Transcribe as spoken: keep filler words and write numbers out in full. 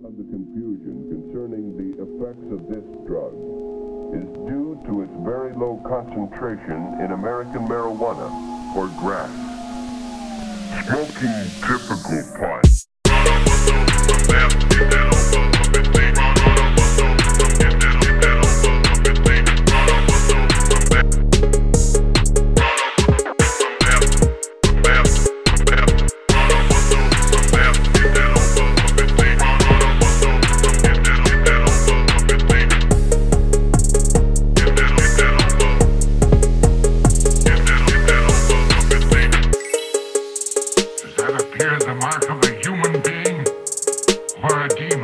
of the confusion concerning the effects of this drug is due to its very low concentration in American marijuana, or grass. Smoking typical pot. Appear the mark of a human being or a demon?